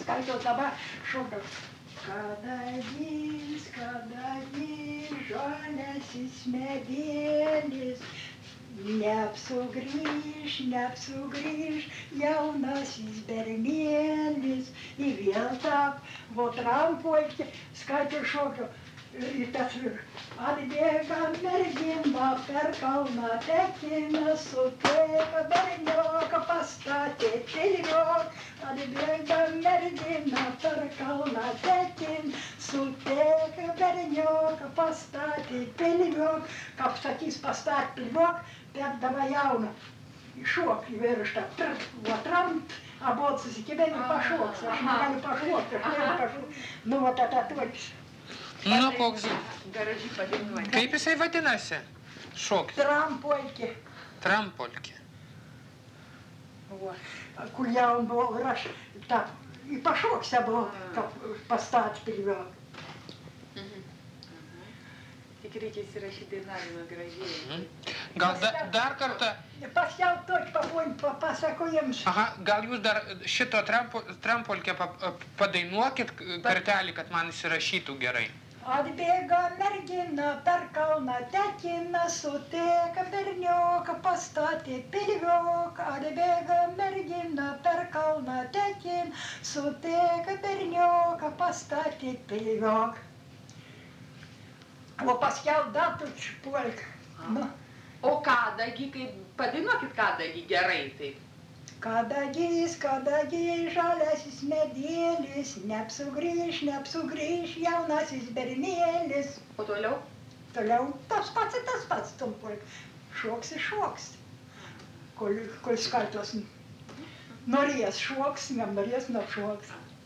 paskaito dabar šūkau. Kadagys, žaliasis medėlis, neapsugrįž, jaunasis bernėlis, į vėl tap, vo trampuoti, skaitė šokio. Ir tas atbėga mergina per kalną tekina, suteka bernioką pastatė pilviok. Atbėga mergina per kalną tekina, suteka bernioką pastatė pilviok. Kaip sakys pastatė pilviok, perdava jauną. Šok į virštą, trampt, abot susikibė ir pašoks. Aš negaliu pašokti, Nu, va tata toks. Nu, koks... Garažiai padainuoja. Kaip jisai vadinasi? Šokis. Trampolkė. Trampolkė. Kur jau buvo, ir aš į pašoksę buvo, kaip pastatė pilviok. Tik reikia įsirašyti dainavimą gražiai. Gal dar kartą... Paskiau tokį papasakojams. Aha, gal jūs dar šito trampolkę padainuokit kartelį, kad man įsirašytų gerai. Atbėga mergina per kalną tekina, suteka bernioką pastatė pilviok. Atbėga mergina per kalną tekina, suteka bernioką pastatė pilviok. O paskiau dar tuč puolka. O kadagį, kaip padainuokit kadagį gerai taip. Kadagys, žaliasis medėlis, neapsugrįž, jaunasis bernėlis. O toliau? Toliau tas pats, tumpulk. Šoks. Kol skaitos norės šoks, nenorės neapšoks.